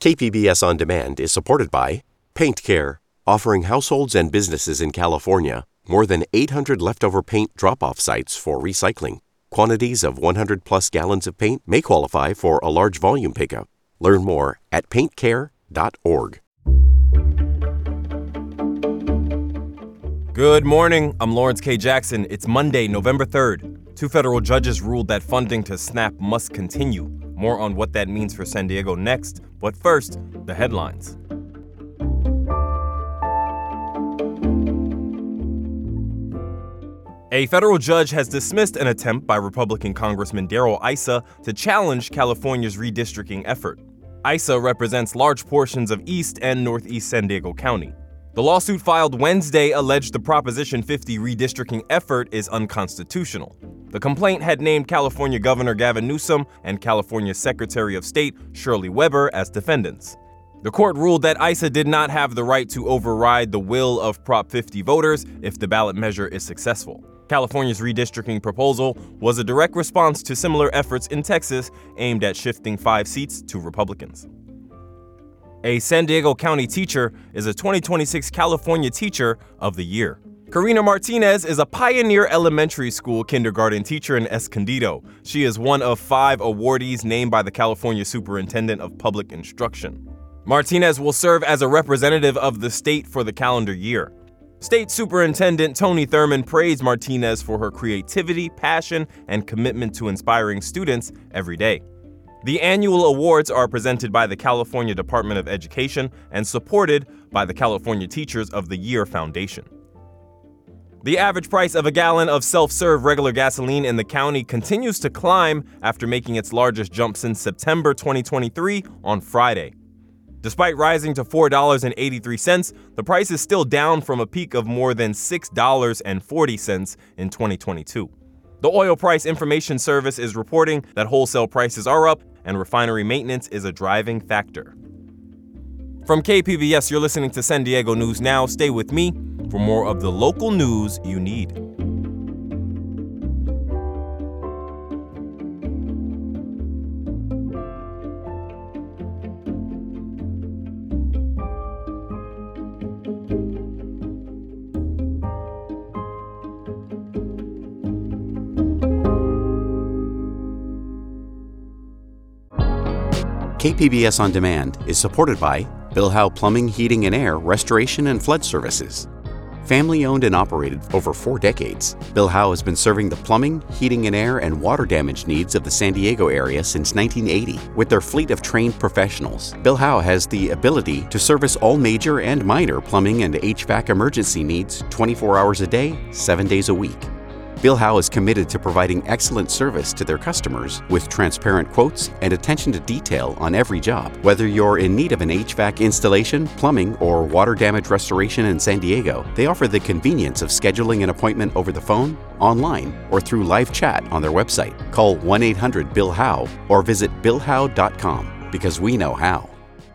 KPBS On Demand is supported by Paint Care, offering households and businesses in California more than 800 leftover paint drop-off sites for recycling. Quantities of 100-plus gallons of paint may qualify for a large volume pickup. Learn more at paintcare.org. Good morning. I'm Lawrence K. Jackson. It's Monday, November 3rd. 2 federal judges ruled that funding to SNAP must continue. More on what that means for San Diego next. But first, the headlines. A federal judge has dismissed an attempt by Republican Congressman Darrell Issa to challenge California's redistricting effort. Issa represents large portions of East and Northeast San Diego County. The lawsuit filed Wednesday alleged the Proposition 50 redistricting effort is unconstitutional. The complaint had named California Governor Gavin Newsom and California Secretary of State Shirley Weber as defendants. The court ruled that Issa did not have the right to override the will of Prop 50 voters if the ballot measure is successful. California's redistricting proposal was a direct response to similar efforts in Texas aimed at shifting 5 seats to Republicans. A San Diego County teacher is a 2026 California Teacher of the Year. Karina Martinez is a pioneer elementary school kindergarten teacher in Escondido. She is one of 5 awardees named by the California Superintendent of Public Instruction. Martinez will serve as a representative of the state for the calendar year. State Superintendent Tony Thurman praised Martinez for her creativity, passion, and commitment to inspiring students every day. The annual awards are presented by the California Department of Education and supported by the California Teachers of the Year Foundation. The average price of a gallon of self-serve regular gasoline in the county continues to climb after making its largest jump since September 2023 on Friday. Despite rising to $4.83, the price is still down from a peak of more than $6.40 in 2022. The Oil Price Information Service is reporting that wholesale prices are up and refinery maintenance is a driving factor. From KPBS, you're listening to San Diego News Now. Stay with me for more of the local news you need. KPBS On Demand is supported by Bill Howe Plumbing, Heating and Air, Restoration and Flood Services. Family-owned and operated for over 4 decades, Bill Howe has been serving the plumbing, heating and air, and water damage needs of the San Diego area since 1980. With their fleet of trained professionals, Bill Howe has the ability to service all major and minor plumbing and HVAC emergency needs 24 hours a day, 7 days a week. Bill Howe is committed to providing excellent service to their customers with transparent quotes and attention to detail on every job. Whether you're in need of an HVAC installation, plumbing, or water damage restoration in San Diego, they offer the convenience of scheduling an appointment over the phone, online, or through live chat on their website. Call 1-800-BILL-HOWE or visit BillHowe.com because we know how.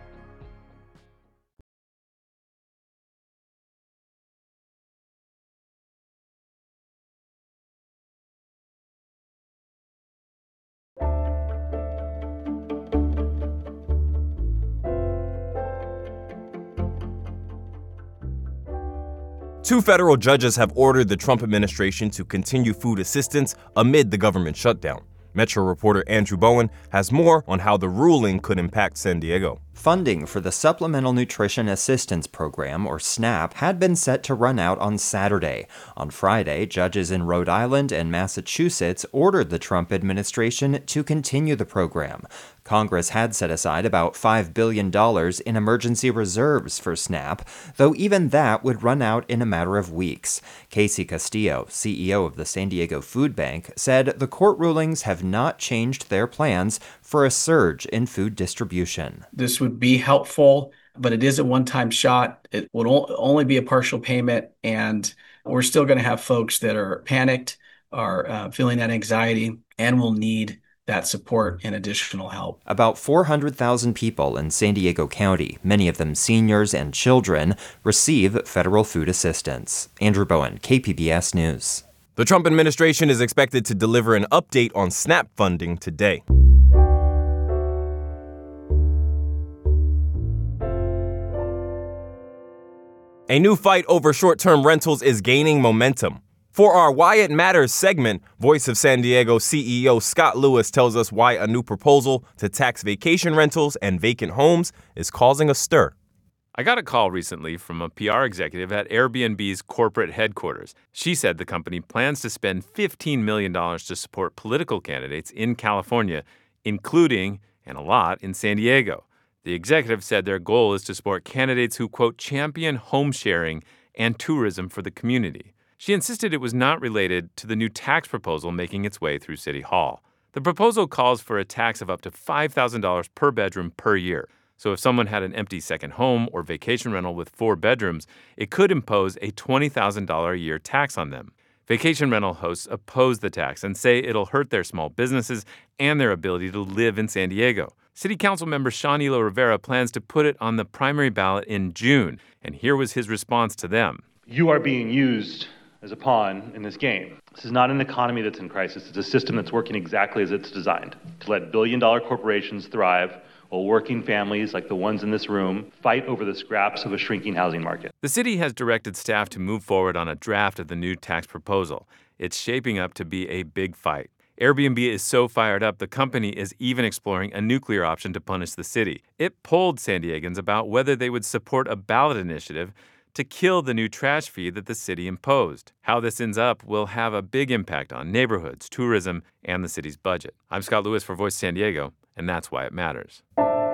Two federal judges have ordered the Trump administration to continue food assistance amid the government shutdown. Metro reporter Andrew Bowen has more on how the ruling could impact San Diego. Funding for the Supplemental Nutrition Assistance Program, or SNAP, had been set to run out on Saturday. On Friday, judges in Rhode Island and Massachusetts ordered the Trump administration to continue the program. Congress had set aside about $5 billion in emergency reserves for SNAP, though even that would run out in a matter of weeks. Casey Castillo, CEO of the San Diego Food Bank, said the court rulings have not changed their plans for a surge in food distribution. This would be helpful, but it is a one-time shot. It would only be a partial payment, and we're still going to have folks that are panicked, are feeling that anxiety, and will need that support and additional help. About 400,000 people in San Diego County, many of them seniors and children, receive federal food assistance. Andrew Bowen, KPBS News. The Trump administration is expected to deliver an update on SNAP funding today. A new fight over short-term rentals is gaining momentum. For our Why It Matters segment, Voice of San Diego CEO Scott Lewis tells us why a new proposal to tax vacation rentals and vacant homes is causing a stir. I got a call recently from a PR executive at Airbnb's corporate headquarters. She said the company plans to spend $15 million to support political candidates in California, including, and a lot, in San Diego. The executive said their goal is to support candidates who, quote, champion home sharing and tourism for the community. She insisted it was not related to the new tax proposal making its way through City Hall. The proposal calls for a tax of up to $5,000 per bedroom per year. So if someone had an empty second home or vacation rental with 4 bedrooms, it could impose a $20,000 a year tax on them. Vacation rental hosts oppose the tax and say it'll hurt their small businesses and their ability to live in San Diego. City Council member Sean Elo Rivera plans to put it on the primary ballot in June, and here was his response to them. You are being used as a pawn in this game. This is not an economy that's in crisis. It's a system that's working exactly as it's designed, to let billion-dollar corporations thrive while working families like the ones in this room fight over the scraps of a shrinking housing market. The city has directed staff to move forward on a draft of the new tax proposal. It's shaping up to be a big fight. Airbnb is so fired up, the company is even exploring a nuclear option to punish the city. It polled San Diegans about whether they would support a ballot initiative to kill the new trash fee that the city imposed. How this ends up will have a big impact on neighborhoods, tourism, and the city's budget. I'm Scott Lewis for Voice San Diego, and that's why it matters.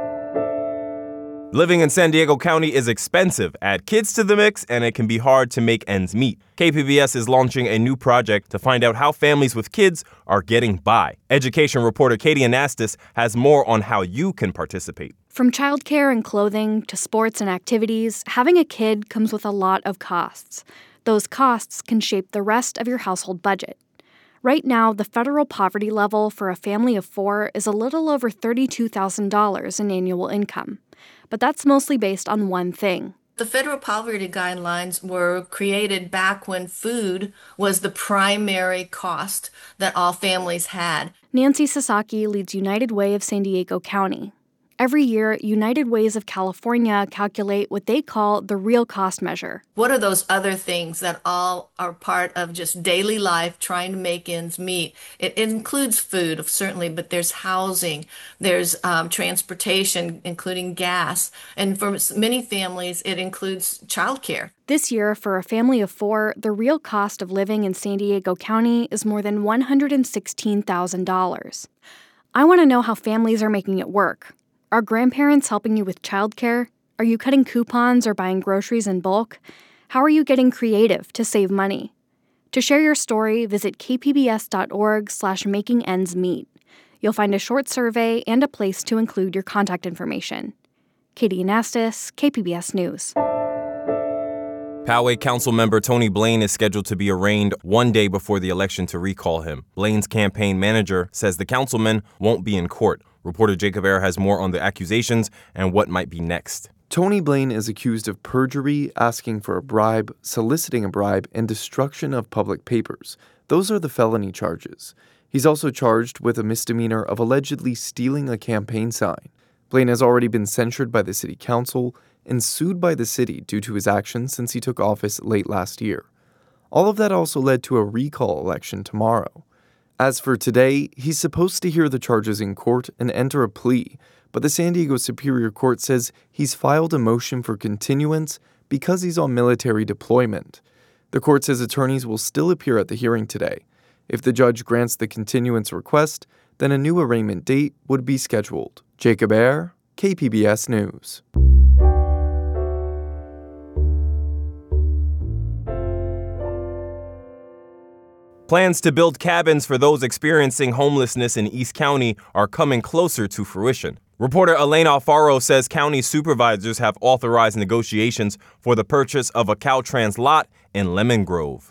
Living in San Diego County is expensive. Add kids to the mix, and it can be hard to make ends meet. KPBS is launching a new project to find out how families with kids are getting by. Education reporter Katie Anastas has more on how you can participate. From childcare and clothing to sports and activities, having a kid comes with a lot of costs. Those costs can shape the rest of your household budget. Right now, the federal poverty level for a family of 4 is a little over $32,000 in annual income. But that's mostly based on one thing. The federal poverty guidelines were created back when food was the primary cost that all families had. Nancy Sasaki leads United Way of San Diego County. Every year, United Ways of California calculate what they call the real cost measure. What are those other things that all are part of just daily life, trying to make ends meet? It includes food, certainly, but there's housing, there's transportation, including gas, and for many families, it includes childcare. This year, for a family of 4, the real cost of living in San Diego County is more than $116,000. I want to know how families are making it work. Are grandparents helping you with childcare? Are you cutting coupons or buying groceries in bulk? How are you getting creative to save money? To share your story, visit kpbs.org/makingendsmeet. You'll find a short survey and a place to include your contact information. Katie Anastas, KPBS News. Poway Council member Tony Blaine is scheduled to be arraigned one day before the election to recall him. Blaine's campaign manager says the councilman won't be in court. Reporter Jacob Ayer has more on the accusations and what might be next. Tony Blaine is accused of perjury, asking for a bribe, soliciting a bribe, and destruction of public papers. Those are the felony charges. He's also charged with a misdemeanor of allegedly stealing a campaign sign. Blaine has already been censured by the city council and sued by the city due to his actions since he took office late last year. All of that also led to a recall election tomorrow. As for today, he's supposed to hear the charges in court and enter a plea, but the San Diego Superior Court says he's filed a motion for continuance because he's on military deployment. The court says attorneys will still appear at the hearing today. If the judge grants the continuance request, then a new arraignment date would be scheduled. Jacob Ayer, KPBS News. Plans to build cabins for those experiencing homelessness in East County are coming closer to fruition. Reporter Elena Alfaro says county supervisors have authorized negotiations for the purchase of a Caltrans lot in Lemon Grove.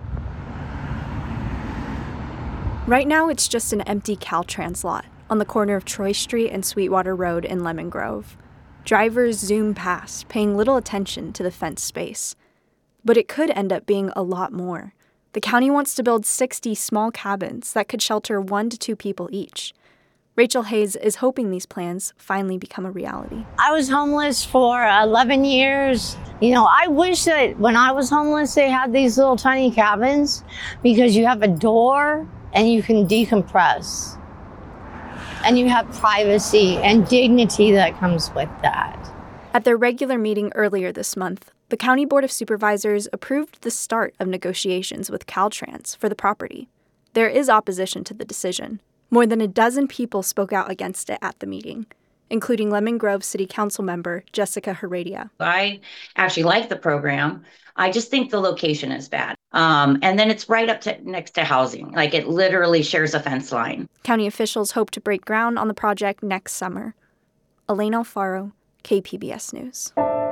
Right now, it's just an empty Caltrans lot on the corner of Troy Street and Sweetwater Road in Lemon Grove. Drivers zoom past, paying little attention to the fenced space. But it could end up being a lot more. The county wants to build 60 small cabins that could shelter 1 to 2 people each. Rachel Hayes is hoping these plans finally become a reality. I was homeless for 11 years. You know, I wish that when I was homeless, they had these little tiny cabins because you have a door and you can decompress. And you have privacy and dignity that comes with that. At their regular meeting earlier this month, the County Board of Supervisors approved the start of negotiations with Caltrans for the property. There is opposition to the decision. More than a dozen people spoke out against it at the meeting, including Lemon Grove City Council member Jessica Heredia. I actually like the program. I just think the location is bad. And then it's right up next to housing. Like, it literally shares a fence line. County officials hope to break ground on the project next summer. Elaine Alfaro, KPBS News.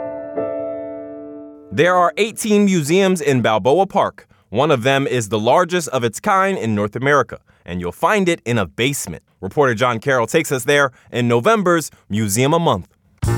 There are 18 museums in Balboa Park. One of them is the largest of its kind in North America, and you'll find it in a basement. Reporter John Carroll takes us there in November's Museum a Month.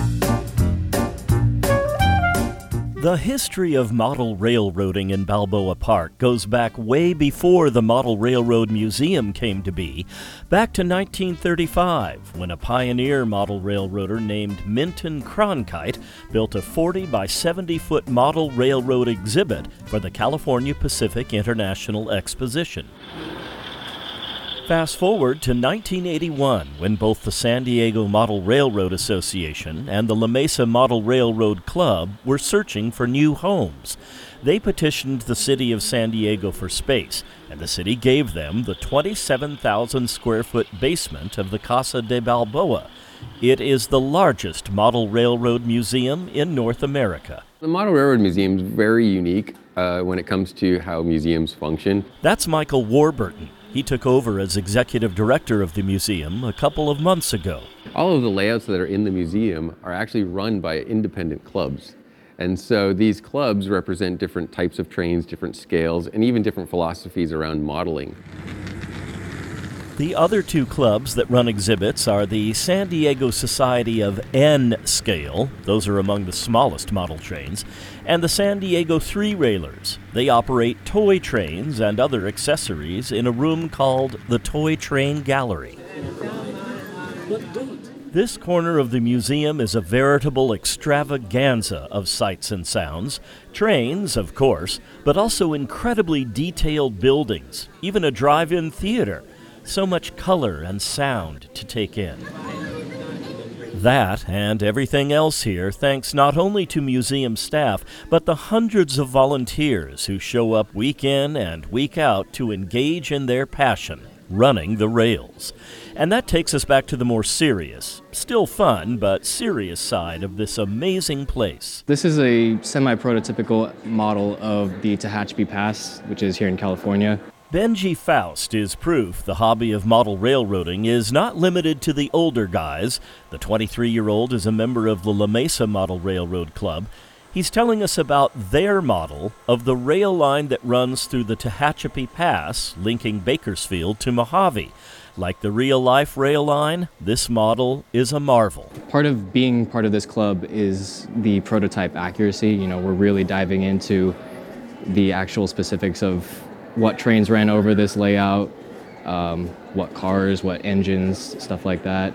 The history of model railroading in Balboa Park goes back way before the Model Railroad Museum came to be, back to 1935, when a pioneer model railroader named Minton Cronkite built a 40 by 70-foot model railroad exhibit for the California Pacific International Exposition. Fast forward to 1981, when both the San Diego Model Railroad Association and the La Mesa Model Railroad Club were searching for new homes. They petitioned the city of San Diego for space, and the city gave them the 27,000 square foot basement of the Casa de Balboa. It is the largest model railroad museum in North America. The Model Railroad Museum is very unique when it comes to how museums function. That's Michael Warburton. He took over as executive director of the museum a couple of months ago. All of the layouts that are in the museum are actually run by independent clubs. And so these clubs represent different types of trains, different scales, and even different philosophies around modeling. The other two clubs that run exhibits are the San Diego Society of N Scale, those are among the smallest model trains, and the San Diego Three Railers. They operate toy trains and other accessories in a room called the Toy Train Gallery. This corner of the museum is a veritable extravaganza of sights and sounds. Trains, of course, but also incredibly detailed buildings, even a drive-in theater. So much color and sound to take in. That and everything else here thanks not only to museum staff, but the hundreds of volunteers who show up week in and week out to engage in their passion, running the rails. And that takes us back to the more serious, still fun, but serious side of this amazing place. This is a semi-prototypical model of the Tehachapi Pass, which is here in California. Benji Faust is proof the hobby of model railroading is not limited to the older guys. The 23-year-old is a member of the La Mesa Model Railroad Club. He's telling us about their model of the rail line that runs through the Tehachapi Pass, linking Bakersfield to Mojave. Like the real-life rail line, this model is a marvel. Part of being part of this club is the prototype accuracy. You know, we're really diving into the actual specifics of what trains ran over this layout, what cars, what engines, stuff like that.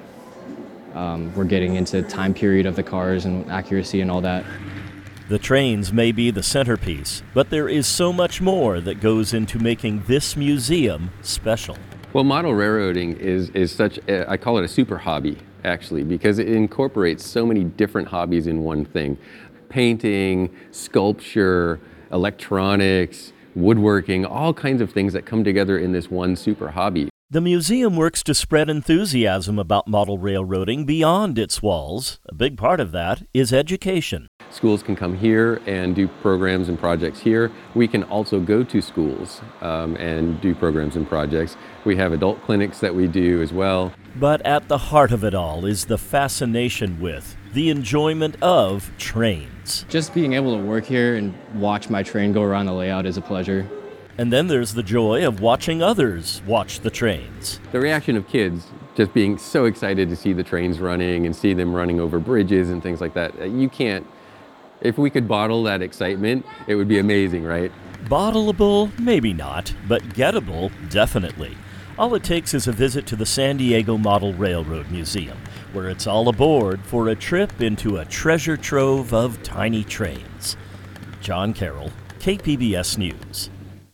We're getting into time period of the cars and accuracy and all that. The trains may be the centerpiece, but there is so much more that goes into making this museum special. Well, model railroading is such, I call it a super hobby, actually, because it incorporates so many different hobbies in one thing. Painting, sculpture, electronics, woodworking, all kinds of things that come together in this one super hobby. The museum works to spread enthusiasm about model railroading beyond its walls. A big part of that is education. Schools can come here and do programs and projects here. We can also go to schools and do programs and projects. We have adult clinics that we do as well. But at the heart of it all is the fascination with, the enjoyment of trains. Just being able to work here and watch my train go around the layout is a pleasure. And then there's the joy of watching others watch the trains. The reaction of kids just being so excited to see the trains running and see them running over bridges and things like that. You can't, if we could bottle that excitement, it would be amazing, right? Bottleable, maybe not, but gettable, definitely. All it takes is a visit to the San Diego Model Railroad Museum, where it's all aboard for a trip into a treasure trove of tiny trains. John Carroll, KPBS News.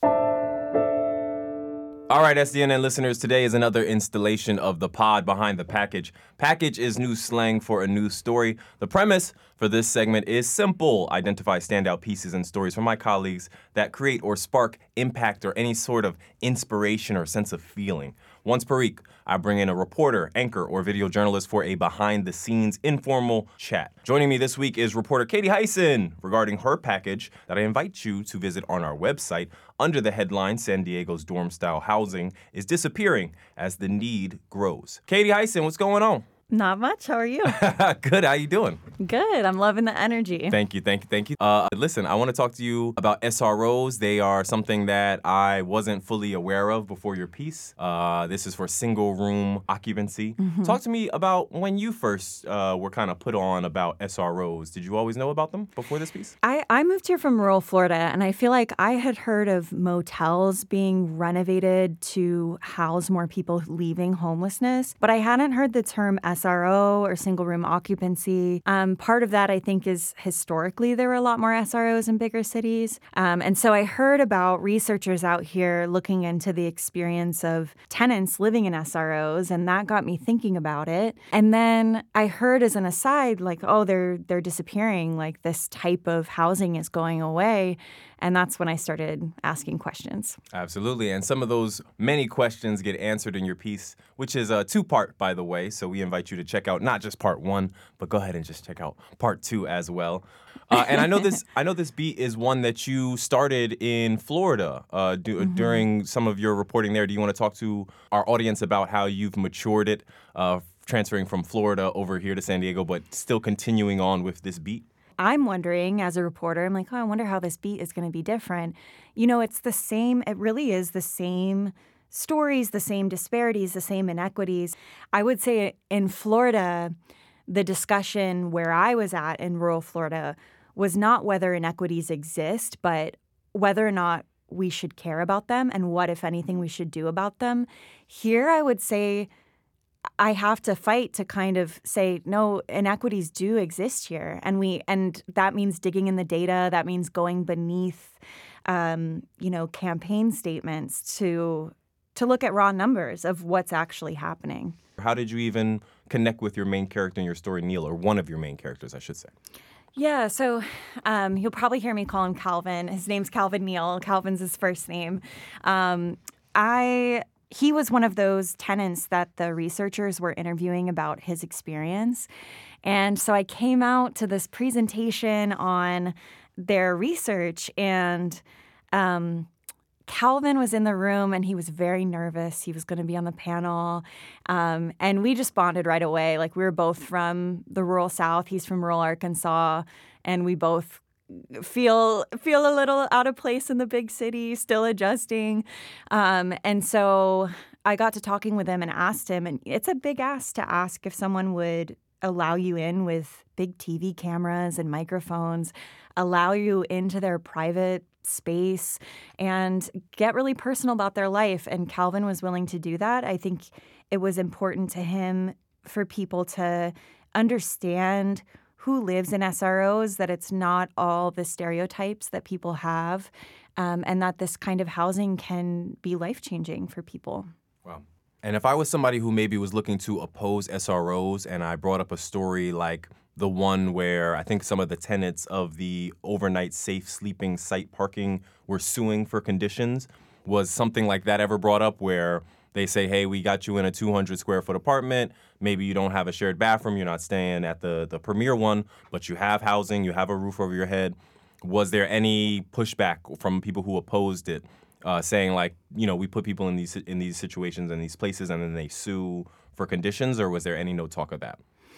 All right, SDNN listeners, today is another installation of the pod Behind the Package. Package is news slang for a news story. The premise for this segment is simple. Identify standout pieces and stories from my colleagues that create or spark impact or any sort of inspiration or sense of feeling. Once per week, I bring in a reporter, anchor, or video journalist for a behind-the-scenes informal chat. Joining me this week is reporter Katie Hyson regarding her package that I invite you to visit on our website under the headline, San Diego's dorm-style housing is disappearing as the need grows. Katie Hyson, what's going on? Not much. How are you? Good. How you doing? Good. I'm loving the energy. Thank you. Listen, I want to talk to you about SROs. They are something that I wasn't fully aware of before your piece. This is for single room occupancy. Mm-hmm. Talk to me about when you first were kind of put on about SROs. Did you always know about them before this piece? I moved here from rural Florida, and I feel like I had heard of motels being renovated to house more people leaving homelessness, but I hadn't heard the term SRO or single room occupancy. Part of that, I think, is historically there were a lot more SROs in bigger cities. And so I heard about researchers out here looking into the experience of tenants living in SROs, and that got me thinking about it. And then I heard as an aside, like, oh, they're disappearing, like this type of housing is going away. And that's when I started asking questions. Absolutely. And some of those many questions get answered in your piece, which is a two-part, by the way. So we invite you to check out not just part one, but go ahead and just check out part two as well. And I know this beat is one that you started in Florida during some of your reporting there. Do you want to talk to our audience about how you've matured it, transferring from Florida over here to San Diego, but still continuing on with this beat? I'm wondering, as a reporter, I'm like, oh, I wonder how this beat is going to be different. You know, it's the same. It really is the same stories, the same disparities, the same inequities. I would say in Florida, the discussion where I was at in rural Florida was not whether inequities exist, but whether or not we should care about them and what, if anything, we should do about them. Here, I would say I have to fight to kind of say, no, inequities do exist here. And that means digging in the data. That means going beneath, campaign statements to look at raw numbers of what's actually happening. How did you even connect with your main character in your story, Neil, or one of your main characters, I should say? Yeah, so you'll probably hear me call him Calvin. His name's Calvin Neal. Calvin's his first name. He was one of those tenants that the researchers were interviewing about his experience. And so I came out to this presentation on their research, and Calvin was in the room, and he was very nervous. He was going to be on the panel. And we just bonded right away. Like, we were both from the rural South. He's from rural Arkansas. And we both feel a little out of place in the big city, still adjusting. And so I got to talking with him and asked him, and it's a big ask to ask if someone would allow you in with big TV cameras and microphones, allow you into their private space, and get really personal about their life. And Calvin was willing to do that. I think it was important to him for people to understand who lives in SROs, that it's not all the stereotypes that people have, and that this kind of housing can be life-changing for people. Wow. And if I was somebody who maybe was looking to oppose SROs, and I brought up a story like the one where I think some of the tenants of the overnight safe sleeping site parking were suing for conditions, was something like that ever brought up where they say, hey, we got you in a 200-square-foot apartment. Maybe you don't have a shared bathroom. You're not staying at the premier one, but you have housing. You have a roof over your head. Was there any pushback from people who opposed it, saying, like, we put people in these situations and these places, and then they sue for conditions? Or was there any no talk of that?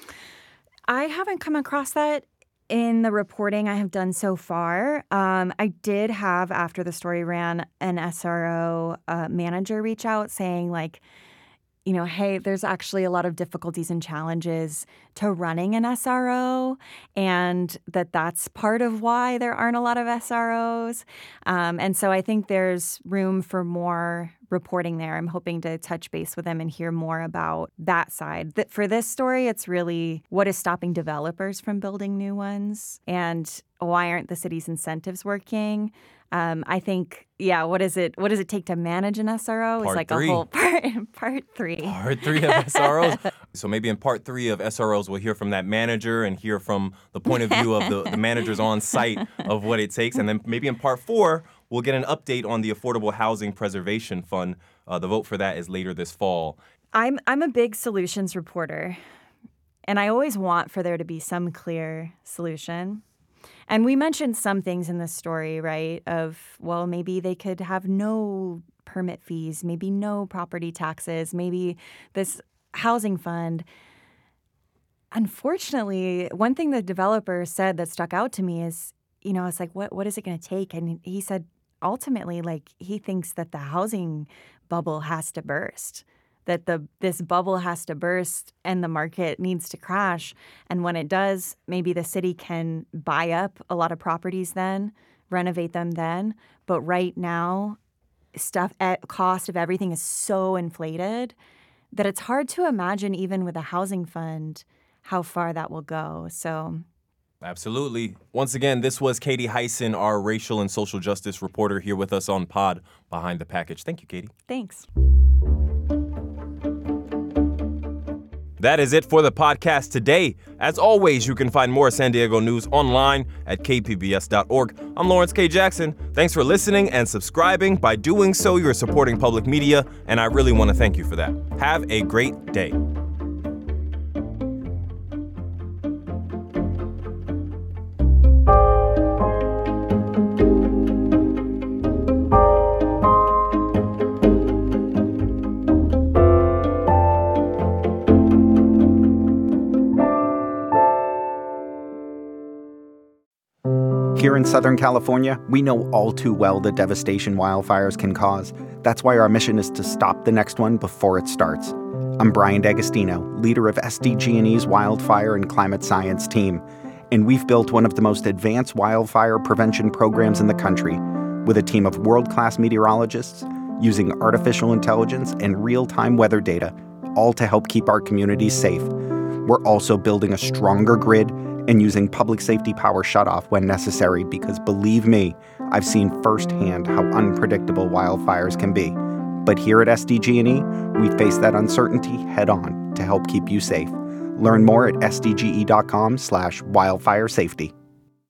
I haven't come across that in the reporting I have done so far. I did have, after the story ran, an SRO manager reach out saying, like, hey, there's actually a lot of difficulties and challenges to running an SRO, and that's part of why there aren't a lot of SROs. And so I think there's room for more reporting there. I'm hoping to touch base with them and hear more about that side. For this story, it's really what is stopping developers from building new ones, and why aren't the city's incentives working? I think, what does it take to manage an SRO? It's like three. A whole part three. Part 3 of SROs. So maybe in part 3 of SROs, we'll hear from that manager and hear from the point of view of the managers on site of what it takes. And then maybe in part 4, we'll get an update on the Affordable Housing Preservation Fund. The vote for that is later this fall. I'm a big solutions reporter, and I always want for there to be some clear solution. And we mentioned some things in this story, right, of, well, maybe they could have no permit fees, maybe no property taxes, maybe this housing fund. Unfortunately, one thing the developer said that stuck out to me is, it's like, what is it going to take? And he said, ultimately, like, he thinks that the housing bubble has to burst, that this bubble has to burst and the market needs to crash. And when it does, maybe the city can buy up a lot of properties then, renovate them then. But right now, cost of everything is so inflated that it's hard to imagine, even with a housing fund, how far that will go. So Absolutely. Once again, this was Katie Hyson, our racial and social justice reporter, here with us on Pod Behind the Package. Thank you, Katie. Thanks. That is it for the podcast today. As always, you can find more San Diego news online at kpbs.org. I'm Lawrence K. Jackson. Thanks for listening and subscribing. By doing so, you're supporting public media, and I really want to thank you for that. Have a great day. Here in Southern California, we know all too well the devastation wildfires can cause. That's why our mission is to stop the next one before it starts. I'm Brian D'Agostino, leader of SDG&E's Wildfire and Climate Science team, and we've built one of the most advanced wildfire prevention programs in the country, with a team of world-class meteorologists using artificial intelligence and real-time weather data, all to help keep our communities safe. We're also building a stronger grid and using public safety power shutoff when necessary, because believe me, I've seen firsthand how unpredictable wildfires can be. But here at SDG&E, we face that uncertainty head on to help keep you safe. Learn more at sdge.com/wildfire safety.